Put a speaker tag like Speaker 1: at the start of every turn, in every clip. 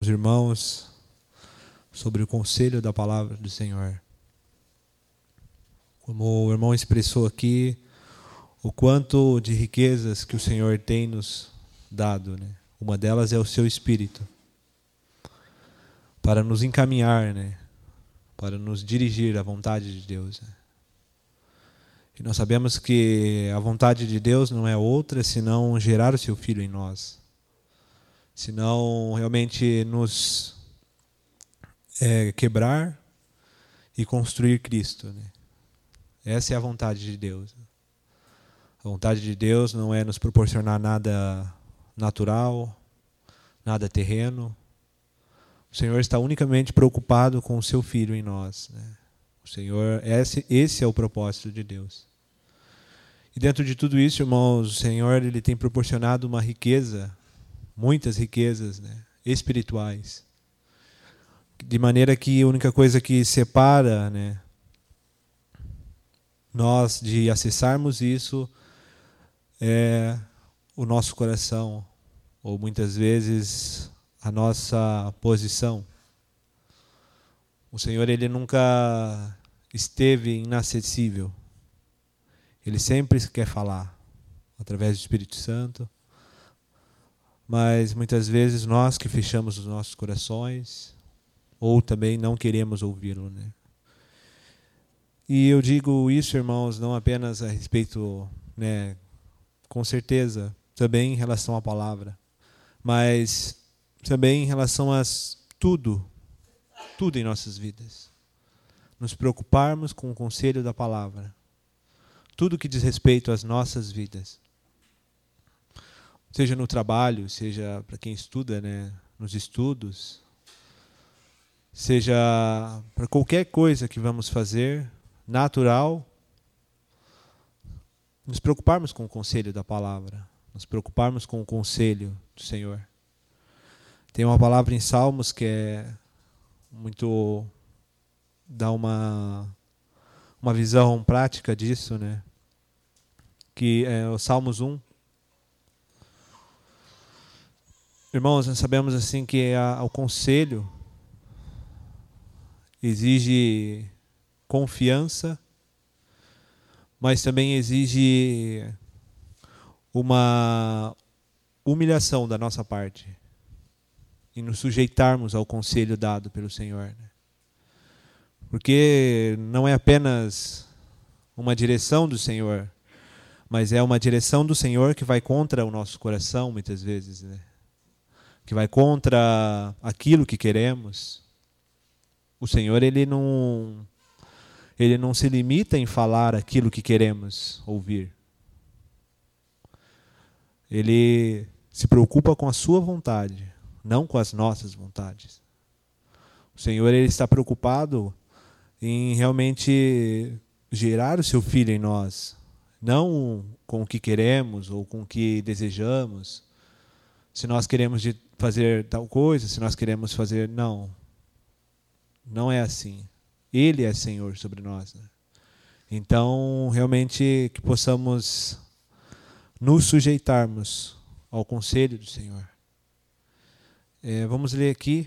Speaker 1: Os irmãos sobre o conselho da palavra do Senhor. Como o irmão expressou aqui, o quanto de riquezas que o Senhor tem nos dado, né? Uma delas é o seu Espírito, para nos encaminhar, né? Para nos dirigir à vontade de Deus. Né? E nós sabemos que a vontade de Deus não é outra senão gerar o seu Filho em nós. Senão realmente nos quebrar e construir Cristo. Né? Essa é a vontade de Deus. A vontade de Deus não é nos proporcionar nada natural, nada terreno. O Senhor está unicamente preocupado com o seu Filho em nós. Né? O Senhor, esse é o propósito de Deus. E dentro de tudo isso, irmãos, o Senhor ele tem proporcionado uma riqueza, muitas riquezas, né, espirituais. De maneira que a única coisa que separa, né, nós de acessarmos isso é o nosso coração, ou muitas vezes a nossa posição. O Senhor ele nunca esteve inacessível. Ele sempre quer falar através do Espírito Santo. Mas muitas vezes nós que fechamos os nossos corações ou também não queremos ouvi-lo, né? E eu digo isso, irmãos, não apenas a respeito, né, com certeza, também em relação à palavra, mas também em relação a tudo em nossas vidas. Nos preocuparmos com o conselho da palavra. Tudo que diz respeito às nossas vidas. Seja no trabalho, seja para quem estuda, né, nos estudos, seja para qualquer coisa que vamos fazer, natural, nos preocuparmos com o conselho da palavra, nos preocuparmos com o conselho do Senhor. Tem uma palavra em Salmos que é muito, dá uma visão prática disso, né? Que é o Salmos 1. Irmãos, nós sabemos assim que o conselho exige confiança, mas também exige uma humilhação da nossa parte e nos sujeitarmos ao conselho dado pelo Senhor. Né? Porque não é apenas uma direção do Senhor, mas é uma direção do Senhor que vai contra o nosso coração, muitas vezes, né? Que vai contra aquilo que queremos. O Senhor ele não se limita em falar aquilo que queremos ouvir. Ele se preocupa com a sua vontade, não com as nossas vontades. O Senhor ele está preocupado em realmente gerar o seu Filho em nós, não com o que queremos ou com o que desejamos. Se nós queremos fazer tal coisa, se nós queremos fazer... Não é assim. Ele é Senhor sobre nós. Né? Então, realmente, que possamos nos sujeitarmos ao conselho do Senhor. Vamos ler aqui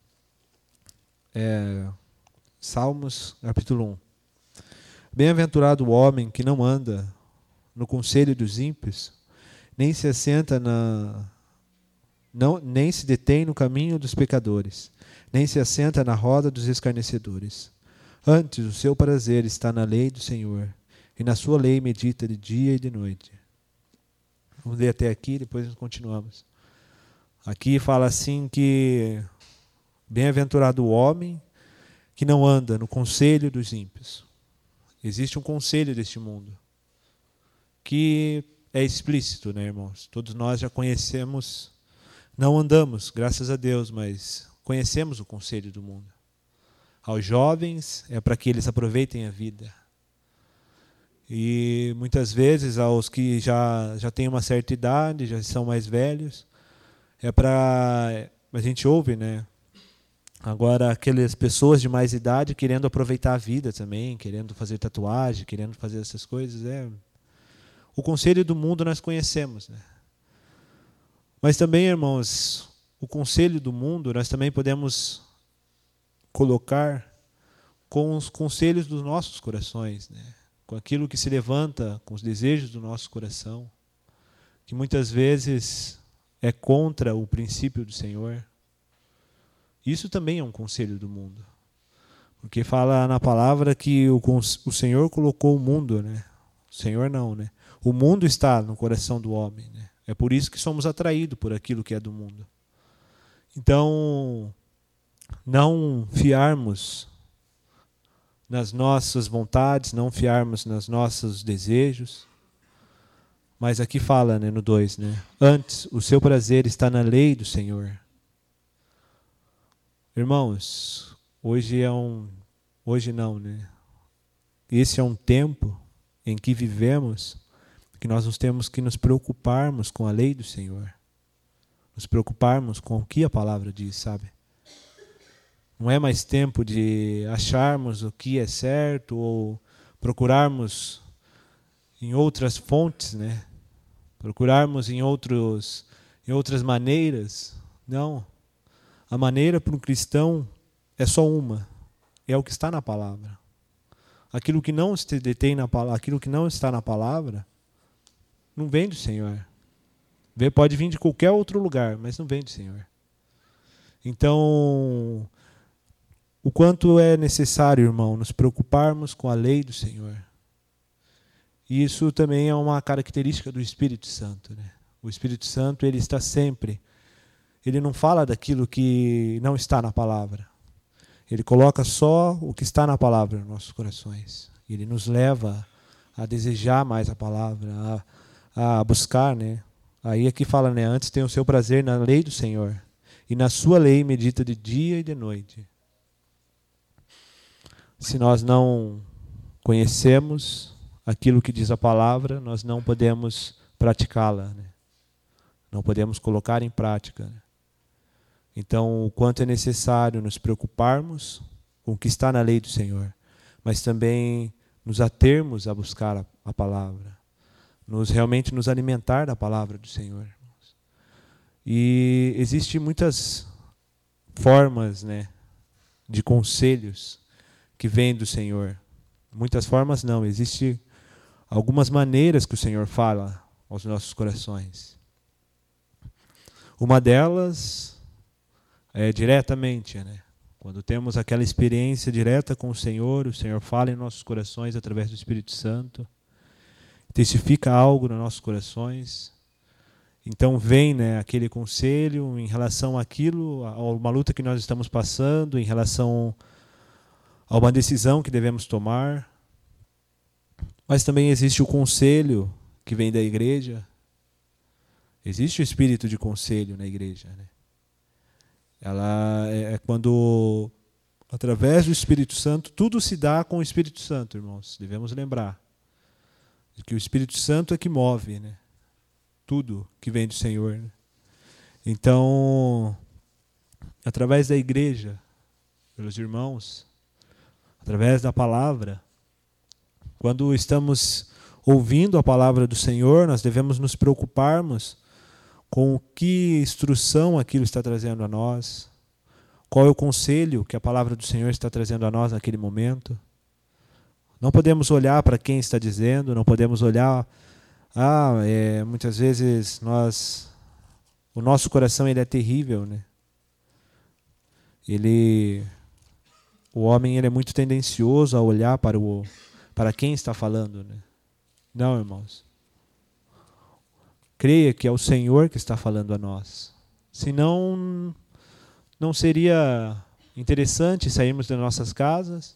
Speaker 1: Salmos, capítulo 1. Bem-aventurado o homem que não anda no conselho dos ímpios, nem se assenta nem se detém no caminho dos pecadores, nem se assenta na roda dos escarnecedores. Antes, o seu prazer está na lei do Senhor, e na sua lei medita de dia e de noite. Vamos ler até aqui, depois nós continuamos. Aqui fala assim que bem-aventurado o homem que não anda no conselho dos ímpios. Existe um conselho deste mundo, que é explícito, né, irmãos? Todos nós já conhecemos, não andamos, graças a Deus, mas conhecemos o conselho do mundo. Aos jovens é para que eles aproveitem a vida. E muitas vezes aos que já têm uma certa idade, já são mais velhos, é para... A gente ouve, né? Agora, aquelas pessoas de mais idade querendo aproveitar a vida também, querendo fazer tatuagem, querendo fazer essas coisas. O conselho do mundo nós conhecemos, né? Mas também, irmãos, o conselho do mundo, nós também podemos colocar com os conselhos dos nossos corações, né? Com aquilo que se levanta, com os desejos do nosso coração, que muitas vezes é contra o princípio do Senhor. Isso também é um conselho do mundo. Porque fala na palavra que o Senhor colocou o mundo, né? O Senhor não, né? O mundo está no coração do homem, né? É por isso que somos atraídos por aquilo que é do mundo. Então, não fiarmos nas nossas vontades, não fiarmos nos nossos desejos. Mas aqui fala, né, no 2, né? Antes, o seu prazer está na lei do Senhor. Irmãos, hoje não, né? Esse é um tempo em que vivemos que nós temos que nos preocuparmos com a lei do Senhor. Nos preocuparmos com o que a palavra diz, sabe? Não é mais tempo de acharmos o que é certo ou procurarmos em outras fontes, né? Procurarmos em outras maneiras. Não. A maneira para um cristão é só uma. É o que está na palavra. Aquilo que não se detém na palavra, aquilo que não está na palavra, não vem do Senhor. Pode vir de qualquer outro lugar, mas não vem do Senhor. Então, o quanto é necessário, irmão, nos preocuparmos com a lei do Senhor. E isso também é uma característica do Espírito Santo, né? O Espírito Santo, ele está sempre, ele não fala daquilo que não está na palavra. Ele coloca só o que está na palavra nos nossos corações. Ele nos leva a desejar mais a palavra, a buscar, né? Aí aqui fala, né? Antes tem o seu prazer na lei do Senhor, e na sua lei medita de dia e de noite. Se nós não conhecemos aquilo que diz a palavra, nós não podemos praticá-la, né? Não podemos colocar em prática, né? Então, o quanto é necessário nos preocuparmos com o que está na lei do Senhor, mas também nos atermos a buscar a palavra, realmente nos alimentar da palavra do Senhor. E existem muitas formas, né, de conselhos que vêm do Senhor. Muitas formas não, existem algumas maneiras que o Senhor fala aos nossos corações. Uma delas é diretamente, né? Quando temos aquela experiência direta com o Senhor fala em nossos corações através do Espírito Santo, testifica algo nos nossos corações. Então vem, né, aquele conselho em relação àquilo, a uma luta que nós estamos passando, em relação a uma decisão que devemos tomar. Mas também existe o conselho que vem da igreja. Existe o espírito de conselho na igreja, né? Ela é quando, através do Espírito Santo, tudo se dá com o Espírito Santo, irmãos. Devemos lembrar de que o Espírito Santo é que move, né? Tudo que vem do Senhor, né? Então, através da igreja, pelos irmãos, através da palavra, quando estamos ouvindo a palavra do Senhor, nós devemos nos preocuparmos com que instrução aquilo está trazendo a nós, qual é o conselho que a palavra do Senhor está trazendo a nós naquele momento. Não podemos olhar para quem está dizendo, não podemos olhar... muitas vezes o nosso coração ele é terrível, né? O homem ele é muito tendencioso a olhar para quem está falando, né? Não, irmãos. Creia que é o Senhor que está falando a nós. Senão, não seria interessante sairmos das nossas casas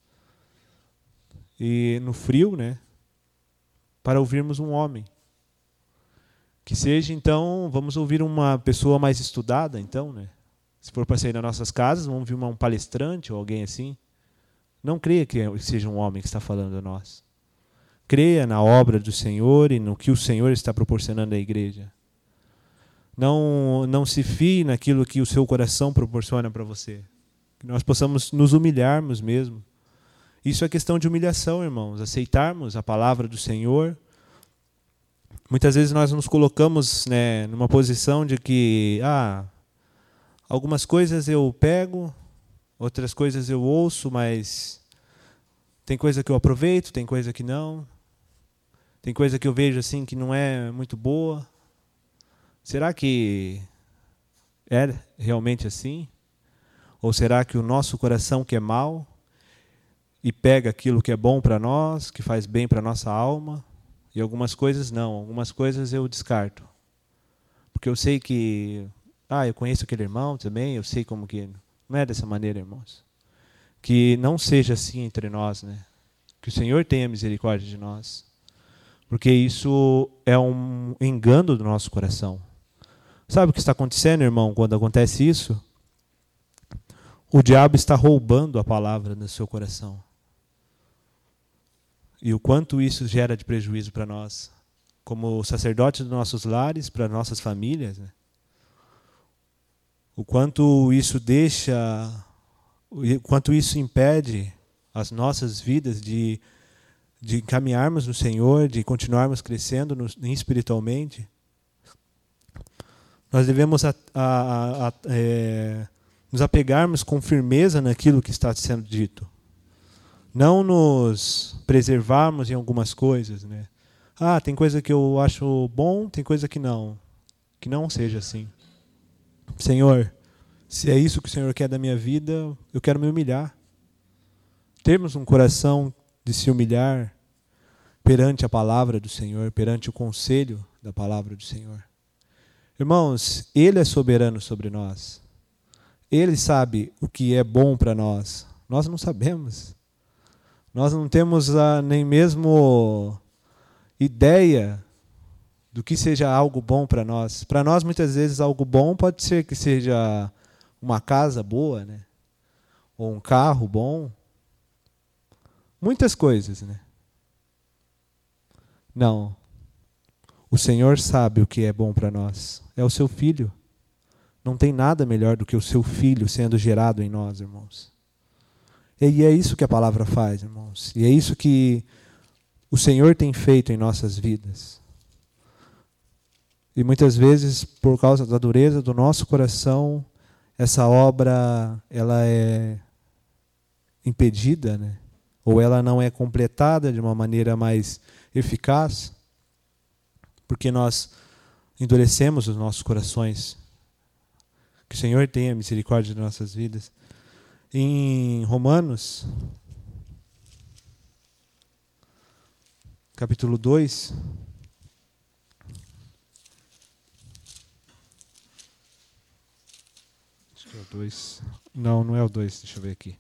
Speaker 1: e no frio, né, para ouvirmos um homem. Que seja, então, vamos ouvir uma pessoa mais estudada, então, né? Se for para sair das nossas casas, vamos ouvir um palestrante ou alguém assim. Não creia que seja um homem que está falando a nós. Creia na obra do Senhor e no que o Senhor está proporcionando à igreja. Não se fie naquilo que o seu coração proporciona para você. Que nós possamos nos humilharmos mesmo. Isso é questão de humilhação, irmãos. Aceitarmos a palavra do Senhor. Muitas vezes nós nos colocamos, né, numa posição de que Algumas coisas eu pego, outras coisas eu ouço, mas tem coisa que eu aproveito, tem coisa que não. Tem coisa que eu vejo assim que não é muito boa. Será que é realmente assim? Ou será que o nosso coração que é mau e pega aquilo que é bom para nós, que faz bem para a nossa alma, e algumas coisas não, algumas coisas eu descarto. Porque eu sei que, eu conheço aquele irmão também, eu sei como que não é dessa maneira, irmãos. Que não seja assim entre nós, né? Que o Senhor tenha misericórdia de nós. Porque isso é um engano do nosso coração. Sabe o que está acontecendo, irmão, quando acontece isso? O diabo está roubando a palavra do seu coração. E o quanto isso gera de prejuízo para nós, como sacerdotes dos nossos lares, para nossas famílias, né? O quanto isso impede as nossas vidas de caminharmos no Senhor, de continuarmos crescendo espiritualmente. Nós devemos nos apegarmos com firmeza naquilo que está sendo dito. Não nos preservarmos em algumas coisas, né? Tem coisa que eu acho bom, tem coisa que não. Que não seja assim. Senhor, se é isso que o Senhor quer da minha vida, eu quero me humilhar. Termos um coração de se humilhar perante a palavra do Senhor, perante o conselho da palavra do Senhor. Irmãos, Ele é soberano sobre nós. Ele sabe o que é bom para nós. Nós não sabemos. Nós não temos nem mesmo ideia do que seja algo bom para nós. Para nós, muitas vezes, algo bom pode ser que seja uma casa boa, né? Ou um carro bom. Muitas coisas, né? Não. O Senhor sabe o que é bom para nós. É o seu Filho. Não tem nada melhor do que o seu Filho sendo gerado em nós, irmãos. E é isso que a palavra faz, irmãos. E é isso que o Senhor tem feito em nossas vidas. E muitas vezes, por causa da dureza do nosso coração, essa obra ela é impedida, né? Ou ela não é completada de uma maneira mais eficaz, porque nós endurecemos os nossos corações. Que o Senhor tenha misericórdia de nossas vidas. Em Romanos, capítulo 2, acho que é o 2. Não é o 2, deixa eu ver aqui.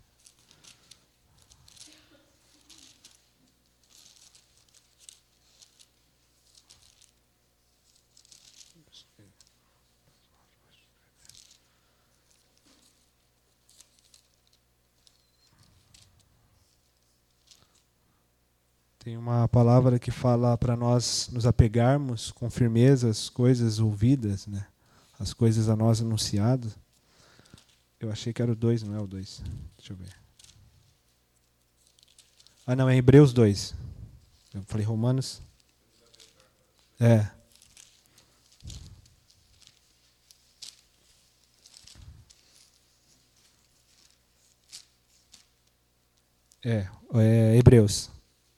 Speaker 1: Tem uma palavra que fala para nós nos apegarmos com firmeza às coisas ouvidas, né? As coisas a nós anunciadas. Eu achei que era o 2, não é o 2. Deixa eu ver. Não, é Hebreus 2. Eu falei Romanos. É Hebreus.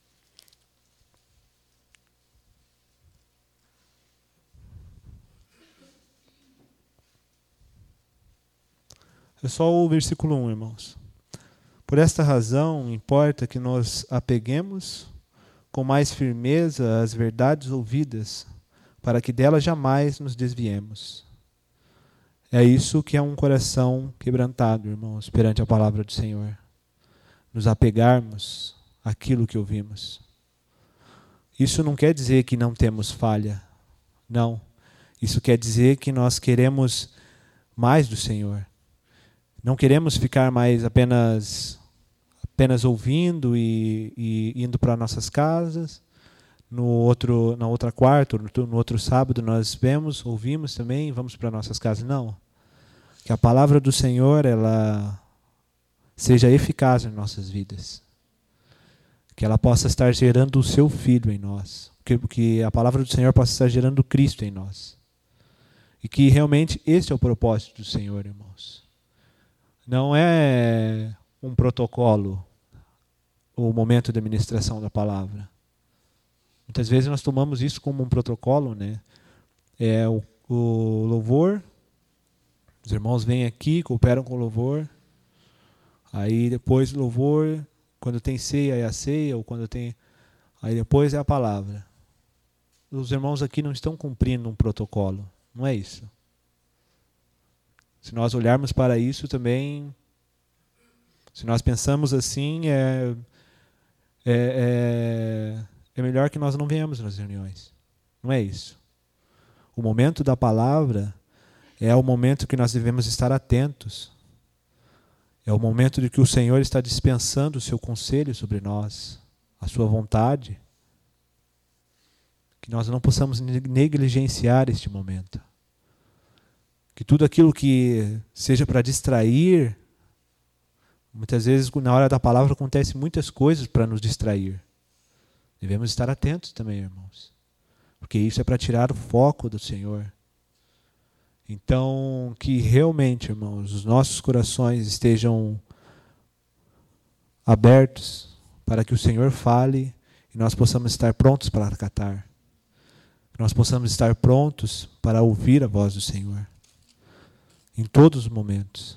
Speaker 1: É só o versículo 1, irmãos. Por esta razão, importa que nos apeguemos com mais firmeza às verdades ouvidas, para que delas jamais nos desviemos. É isso que é um coração quebrantado, irmãos, perante a palavra do Senhor. Nos apegarmos àquilo que ouvimos. Isso não quer dizer que não temos falha. Não. Isso quer dizer que nós queremos mais do Senhor. Não queremos ficar mais apenas ouvindo e indo para nossas casas. Na outra quarta, no outro sábado nós ouvimos também, vamos para nossas casas. Não. Que a palavra do Senhor ela seja eficaz em nossas vidas. Que ela possa estar gerando o seu Filho em nós. Que a palavra do Senhor possa estar gerando Cristo em nós. E que realmente esse é o propósito do Senhor, irmãos. Não é um protocolo o momento da ministração da palavra. Muitas vezes nós tomamos isso como um protocolo, né? É o louvor, os irmãos vêm aqui, cooperam com o louvor, aí depois do louvor, quando tem ceia é a ceia, ou quando tem... Aí depois é a palavra. Os irmãos aqui não estão cumprindo um protocolo, não é isso. Se nós olharmos para isso também, se nós pensamos assim, é melhor que nós não venhamos nas reuniões. Não é isso. O momento da palavra é o momento que nós devemos estar atentos. É o momento de que o Senhor está dispensando o seu conselho sobre nós, a sua vontade. Que nós não possamos negligenciar este momento. Que tudo aquilo que seja para distrair, muitas vezes na hora da palavra acontecem muitas coisas para nos distrair. Devemos estar atentos também, irmãos. Porque isso é para tirar o foco do Senhor. Então, que realmente, irmãos, os nossos corações estejam abertos para que o Senhor fale e nós possamos estar prontos para acatar. Que nós possamos estar prontos para ouvir a voz do Senhor. Em todos os momentos.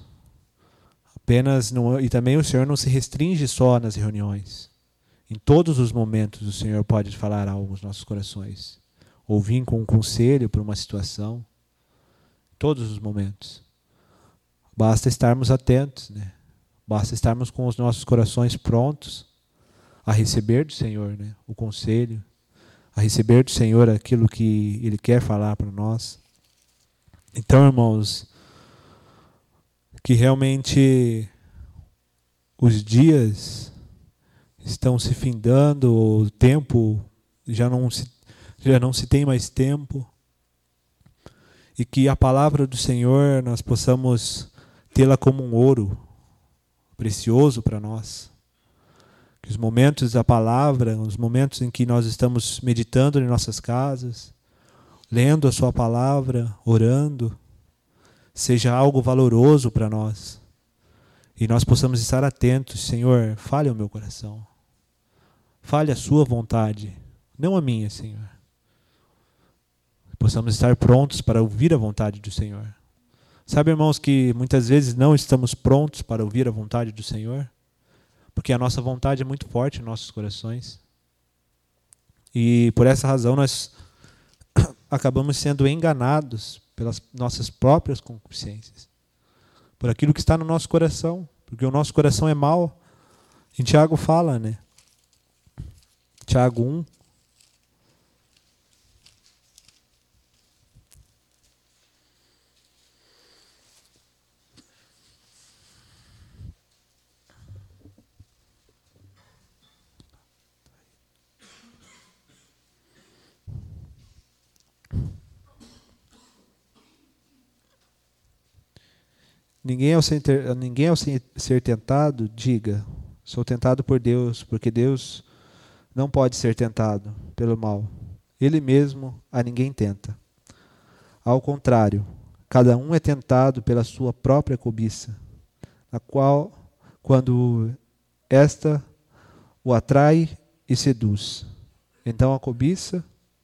Speaker 1: E também o Senhor não se restringe só nas reuniões. Em todos os momentos o Senhor pode falar algo aos nossos corações. Ou vir com um conselho para uma situação. Todos os momentos. Basta estarmos atentos, né? Basta estarmos com os nossos corações prontos a receber do Senhor, né? O conselho, a receber do Senhor aquilo que Ele quer falar para nós. Então, irmãos, que realmente os dias estão se findando, o tempo já não se tem mais tempo. E que a palavra do Senhor nós possamos tê-la como um ouro precioso para nós. Que os momentos da palavra, os momentos em que nós estamos meditando em nossas casas, lendo a sua palavra, orando, seja algo valoroso para nós. E nós possamos estar atentos. Senhor, fale ao meu coração. Fale a sua vontade, não a minha, Senhor. Possamos estar prontos para ouvir a vontade do Senhor. Sabe, irmãos, que muitas vezes não estamos prontos para ouvir a vontade do Senhor? Porque a nossa vontade é muito forte em nossos corações. E por essa razão nós acabamos sendo enganados pelas nossas próprias concupiscências. Por aquilo que está no nosso coração. Porque o nosso coração é mau. Em Tiago fala, né? Tiago 1. Ninguém ao ser tentado, diga, sou tentado por Deus, porque Deus não pode ser tentado pelo mal. Ele mesmo a ninguém tenta. Ao contrário, cada um é tentado pela sua própria cobiça, a qual, quando esta o atrai e seduz. Então a cobiça,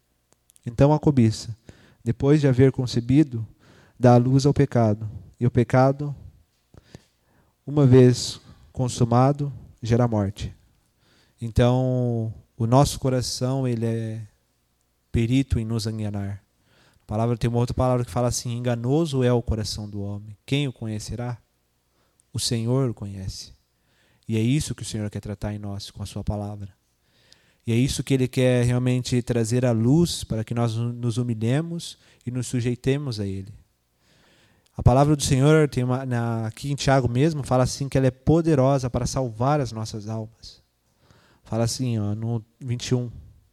Speaker 1: depois de haver concebido, dá luz ao pecado. E o pecado, uma vez consumado, gera morte. Então, o nosso coração, ele é perito em nos enganar. Tem uma outra palavra que fala assim: enganoso é o coração do homem. Quem o conhecerá? O Senhor o conhece. E é isso que o Senhor quer tratar em nós com a sua palavra. E é isso que Ele quer realmente trazer à luz para que nós nos humilhemos e nos sujeitemos a Ele. A palavra do Senhor, aqui em Tiago mesmo, fala assim que ela é poderosa para salvar as nossas almas. Fala assim, ó, no 21.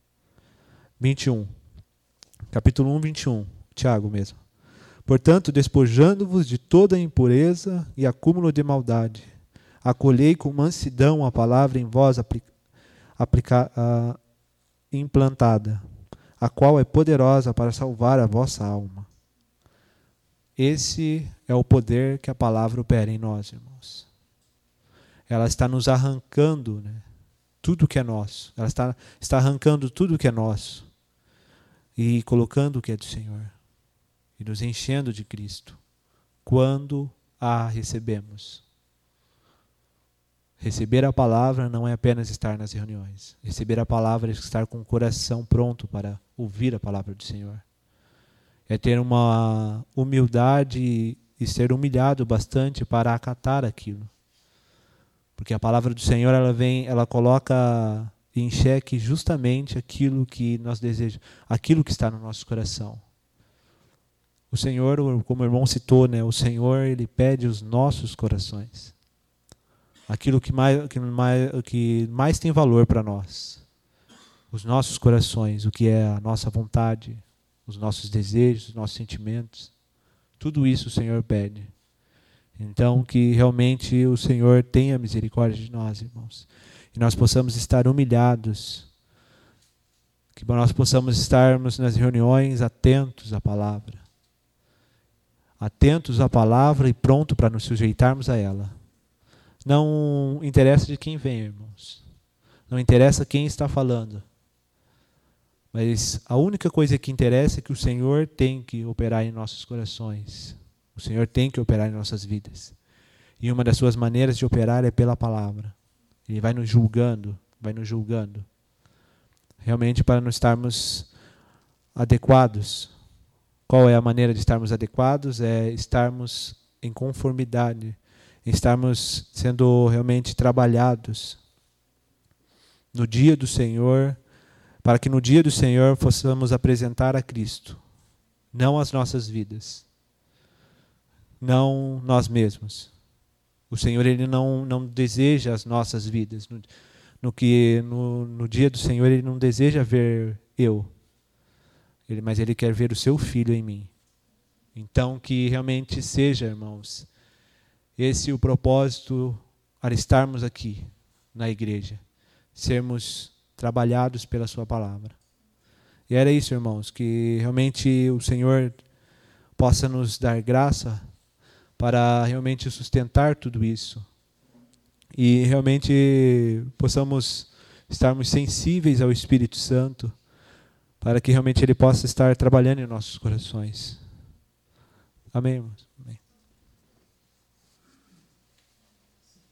Speaker 1: Capítulo 1, 21. Tiago mesmo. Portanto, despojando-vos de toda impureza e acúmulo de maldade, acolhei com mansidão a palavra em vós implantada, a qual é poderosa para salvar a vossa alma. Esse é o poder que a palavra opera em nós, irmãos. Ela está nos arrancando, né, tudo que é nosso. Ela está arrancando tudo que é nosso e colocando o que é do Senhor. E nos enchendo de Cristo. Quando a recebemos. Receber a palavra não é apenas estar nas reuniões. Receber a palavra é estar com o coração pronto para ouvir a palavra do Senhor. É ter uma humildade e ser humilhado bastante para acatar aquilo. Porque a palavra do Senhor, ela coloca em xeque justamente aquilo que nós desejamos, aquilo que está no nosso coração. O Senhor, como o irmão citou, né, o Senhor, ele pede os nossos corações. Aquilo que mais tem valor para nós. Os nossos corações, o que é a nossa vontade, os nossos desejos, os nossos sentimentos. Tudo isso o Senhor pede. Então, que realmente o Senhor tenha misericórdia de nós, irmãos. E nós possamos estar humilhados. Que nós possamos estarmos nas reuniões atentos à palavra. Atentos à palavra e pronto para nos sujeitarmos a ela. Não interessa de quem vem, irmãos. Não interessa quem está falando. Mas a única coisa que interessa é que o Senhor tem que operar em nossos corações. O Senhor tem que operar em nossas vidas. E uma das suas maneiras de operar é pela palavra. Ele vai nos julgando, realmente para não estarmos adequados. Qual é a maneira de estarmos adequados? É estarmos em conformidade, estarmos sendo realmente trabalhados no dia do Senhor, para que no dia do Senhor possamos apresentar a Cristo, não as nossas vidas, não nós mesmos. O Senhor, ele não deseja as nossas vidas. No dia do Senhor, ele não deseja ver eu, mas ele quer ver o seu Filho em mim. Então, que realmente seja, irmãos, esse o propósito para estarmos aqui na igreja, sermos trabalhados pela sua palavra. E era isso, irmãos, que realmente o Senhor possa nos dar graça para realmente sustentar tudo isso. E realmente possamos estarmos sensíveis ao Espírito Santo, para que realmente ele possa estar trabalhando em nossos corações. Amém, irmãos? Amém.